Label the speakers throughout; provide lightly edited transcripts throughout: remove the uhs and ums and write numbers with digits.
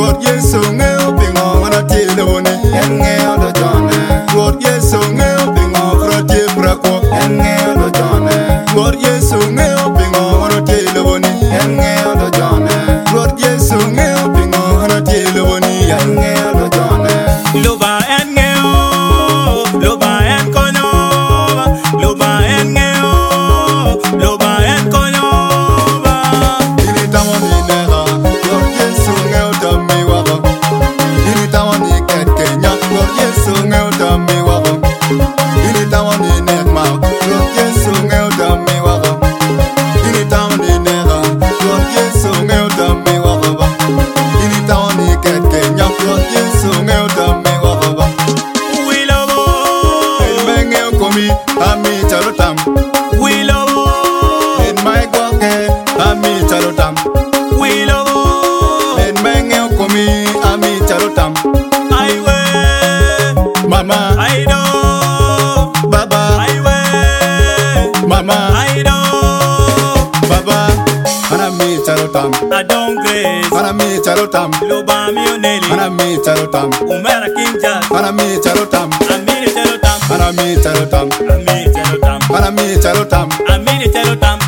Speaker 1: Ruoth Yesu ng'eyo ping'o mana tilo woni.
Speaker 2: En ng'eyo do jone.
Speaker 1: Ruoth Yesu ng'eyo ping'o frati prako.
Speaker 2: En ng'eyo do jone.
Speaker 1: Ruoth Yesu ng'eyo ping'o mana tilo woni.
Speaker 2: En ng'eyo do jone.
Speaker 1: Ruoth Yesu ng'eyo ping'o mana tilo woni.
Speaker 2: En ng'eyo do jone.
Speaker 3: Luba en ng'eyo, luba en konyo, luba en ng'eyo, luba en konyo ba.
Speaker 1: Ini tamo ni nega. Ruoth Yesu ng'eyo tami wako. Ini tamo ni ket Kenya. Ruoth Yesu ng'eyo tami wako. Ini tamo ni nek mau. Ruoth Yesu ng'eyo tami wako. Ini tamo ni nega. Ruoth Yesu ng'eyo tami wako ba. Ini tamo ni ket Kenya. Ruoth Yesu ng'eyo tami wako ba.
Speaker 3: Wilobo,
Speaker 1: En me ng'eyo komi ami chalo tam.
Speaker 3: wilobo,
Speaker 1: En ma igwake ami chalo tam.
Speaker 3: wilobo,
Speaker 1: En me ng'eyo komi ami chalo tam.
Speaker 3: aiwe,
Speaker 1: Mama,
Speaker 3: aido,
Speaker 1: baba,
Speaker 3: aiwe,
Speaker 1: mama,
Speaker 3: aido.
Speaker 1: baba. Ana mi chalo tam.
Speaker 3: Adon Grace,
Speaker 1: Ana mi chalo tam.
Speaker 3: luba mioneli,
Speaker 1: Ana mi chalo tam.
Speaker 3: umera kinja,
Speaker 1: Ana mi chalo tam.
Speaker 3: amini telotam,
Speaker 1: Ana mi chalo tam.
Speaker 3: amini telotam,
Speaker 1: Ana mi chalo tam.
Speaker 3: amini telotam.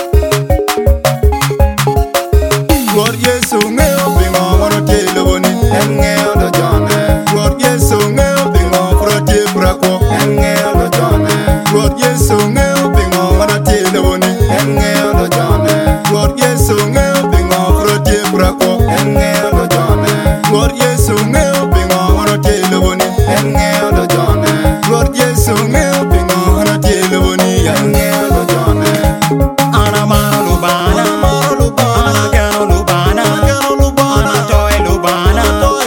Speaker 1: Ruoth Yesu ng'eyo ping'o mana tilo woni.
Speaker 2: En ng'eyo do jone.
Speaker 1: Ruoth Yesu ng'eyo ping'o frati prako.
Speaker 2: En ng'eyo do jone.
Speaker 1: Ruoth Yesu ng'eyo ping'o mana tilo woni.
Speaker 2: En ng'eyo do jone.
Speaker 1: Ruoth Yesu ng'eyo ping'o frati prako.
Speaker 2: En ng'eyo do jone.
Speaker 1: Ruoth Yesu ng'eyo ping'o mana tilo woni.
Speaker 2: En ng'eyo do jone.
Speaker 1: Ruoth Yesu ng'eyo ping'o mana tilo woni.
Speaker 2: En ng'eyo do jone.
Speaker 3: Anamaro lubana, anagano lubana, anatoy lubana,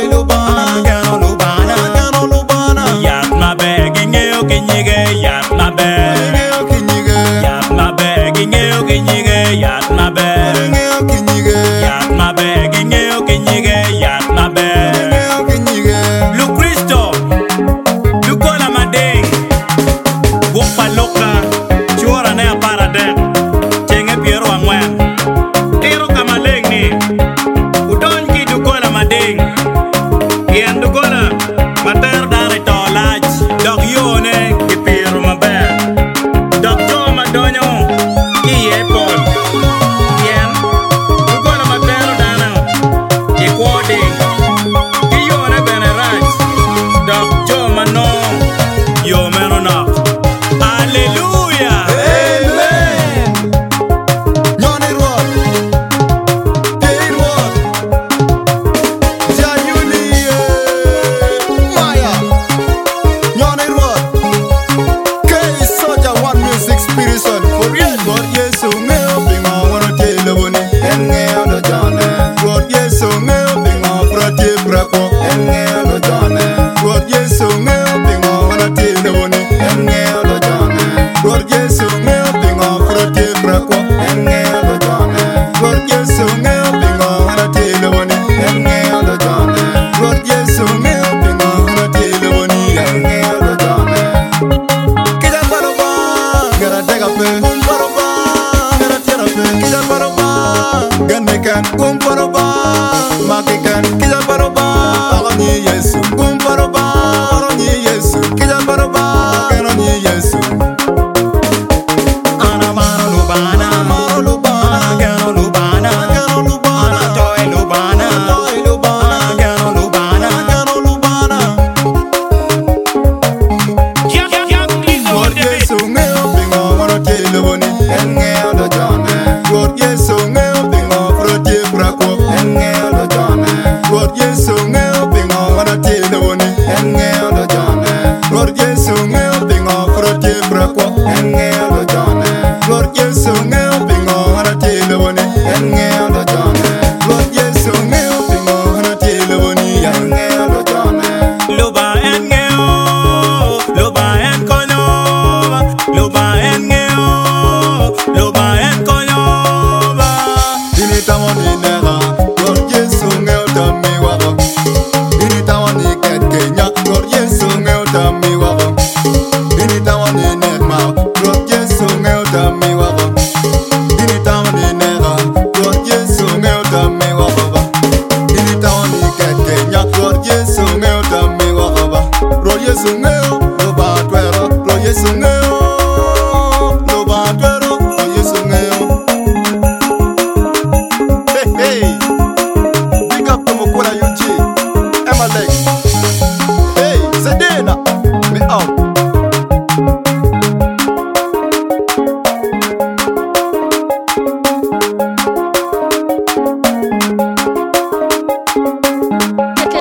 Speaker 3: anagano lubana. Yat mabe gingeo ginyige, yat mabe.
Speaker 1: Ng'eyo kinyige.
Speaker 3: Yat mabe gingeo ginyige, yat mabe.
Speaker 1: Ng'eyo kinyige.
Speaker 3: Yat mabe gingeo ginyige, yat mabe.
Speaker 1: Ng'eyo kinyige.
Speaker 3: Lu Cristo, lu kola mading. Wopa loka, chuora ne aparade. Chenge piero ang'wen. Tiro kama legni. Udon ki dukola mading. Yen dukola mater dare to lach. Dok yone ki piero maber. Dok jo madonyo ki yepol. Yen dukola mater dana ki koding. Ki yone bene rach. Dok jo mano yo meno nok. Hallelujah.
Speaker 1: Amen. Nyoni Ruoth. Piny Ruoth. Jayuni Maya. Nyoni Ruoth. K Soja One Music Spiritual. For real. Ruoth Yesu ng'eyo ping'o mana tilo woni.
Speaker 2: En ng'eyo do jone.
Speaker 1: Ruoth Yesu ng'eyo ping'o frati prako.
Speaker 2: En ng'eyo do jone.
Speaker 1: Ruoth Yesu ng'eyo ping'o mana tilo woni.
Speaker 2: En ng'eyo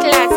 Speaker 4: class.